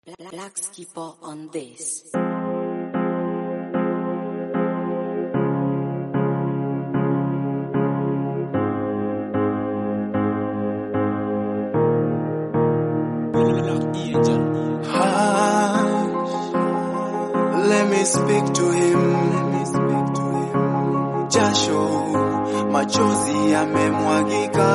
Black Skipper on this. Let me speak to him. Jasho, machozi yamemwagika.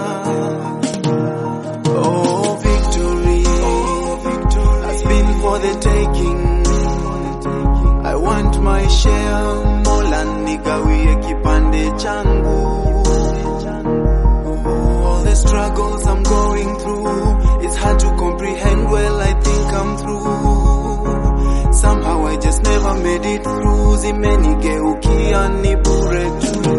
Oh, victory has been for the taking. I want my share, Mola nigawie kipande changu. All the struggles I'm going through, it's hard to comprehend. Well, I think I'm through. Somehow I just never made it through. Zimenigeukia ni bure tu.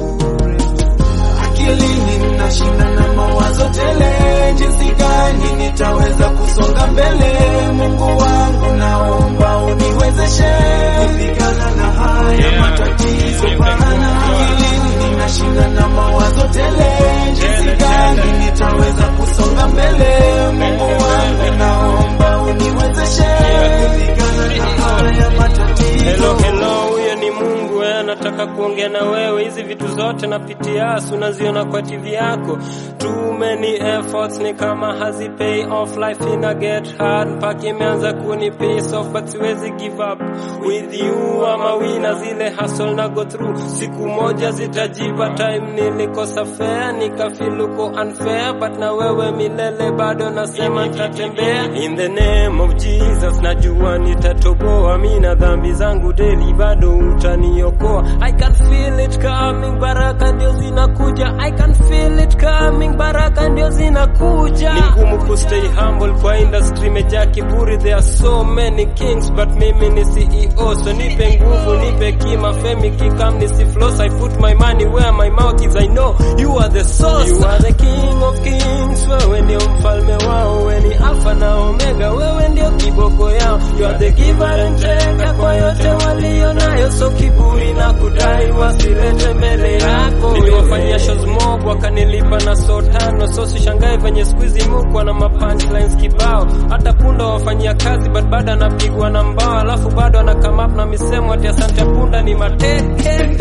Akilini nashinda na mawazo tele, jinsi gani nitaweza kusonga mbele. Mungu wangu naomba uniwezeshe kupigana na haya matatizo pana. Akilini nashinda na mawazo tele, jinsi gani nitaweza kusonga mbele. Mungu wangu naomba uniwezeshe kupigana na haya matatizo. Hello, huyo ni Mungu, nataka kuongea na wewe. Hizi vitu zote napitia, unaziona kwa TV yako. Too many efforts ni kama hazi pay off. Life ina get hard, mpaka imeanza kuni piss off. But siwezi give up, with you I'm a winner. Zile hustle na go through, siku moja zitajipa. Time nilikosa fair, nikafeel uko unfair. But na wewe milele bado nasema nitatembea. In the name of Jesus najua nitatoboa. Mina dhambi zangu daily bado utaniokoa. I can feel it coming, baraka ndio zinakuja. I can feel it coming, baraka ndio zinakuja. Ni ngumu ku stay humble kwa industry meja kiburi. There are so many kings but mimi ni CEO. So nipe nguvu, nipe kima, femi kikam nisi floss. I put my money where my mouth is. I know you are the source. You are the king of kings. Wewe ndio mfalme wao. Wewe ni alpha na omega. Wewe ndio kiboko yao. You are the giver and taker kwa yote walio nayo. So kiburi na kudai wasilete mbele yako. Niliwafanyia shows mob wakanilipa na sotano. So sishangae venye squeezy mukwa na mapunchlines kibao. Hata punda wafanyia kazi but bado anapigwa na mbao. Alafu bado ana come up na misemo ati asante punda ni mateke.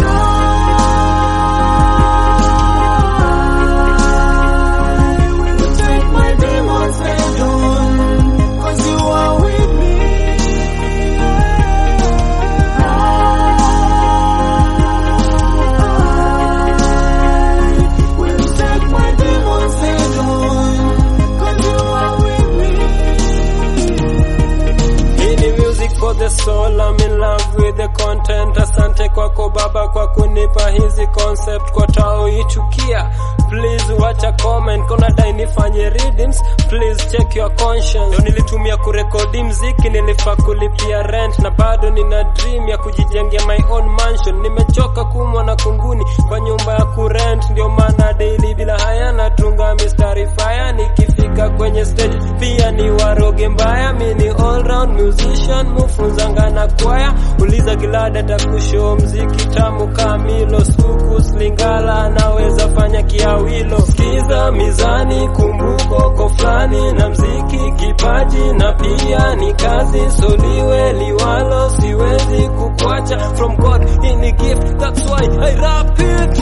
The soul, I'm in love with the content. Asante kwako Baba kwa kunipa hizi concept. Kwa tao ichukia, please wacha comment. Kona dai nifanye readings, please check your conscience. Ndio nilitumia kurekodi mziki, nilifaa kulipia rent. Na bado nina dream ya kujijengea my own mansion. Nimechoka kumwa na kunguni kwa nyumba ya kurent. Ndio maana daily bila haya natunga mistari fire. Nikifika kwenye stage pia ni waroge mbaya. Mini all round musician, mufunzanga na kwaya. Uliza Gilada takushow mziki tamu kamilo. Suku slingala anaweza fanya kiawilo. Sikiza mizani kumbuko koflani. Na mziki kipaji na pia ni kazi. Soliwe liwalo siwezi kukwacha. From God ini gift, that's why I rap it.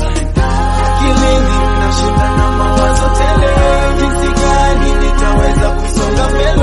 Akilini nashinda na mawazo tele, jinsi gani nitaweza kusonga mbele.